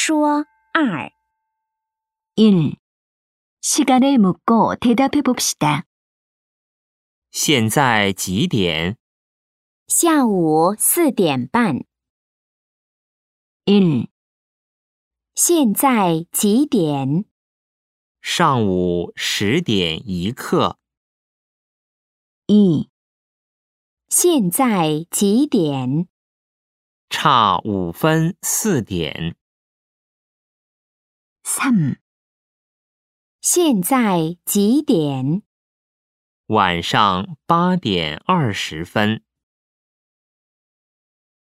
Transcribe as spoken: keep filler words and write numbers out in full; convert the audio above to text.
说二。 일. 시간을 묻고 대답해 봅시다. 现在几点？ 下午四点半。 일. 现在几点？ 上午十点一刻。 이. 现在几点？ 差五分四点。 삼. 现在几点？ 晚上八点二十分。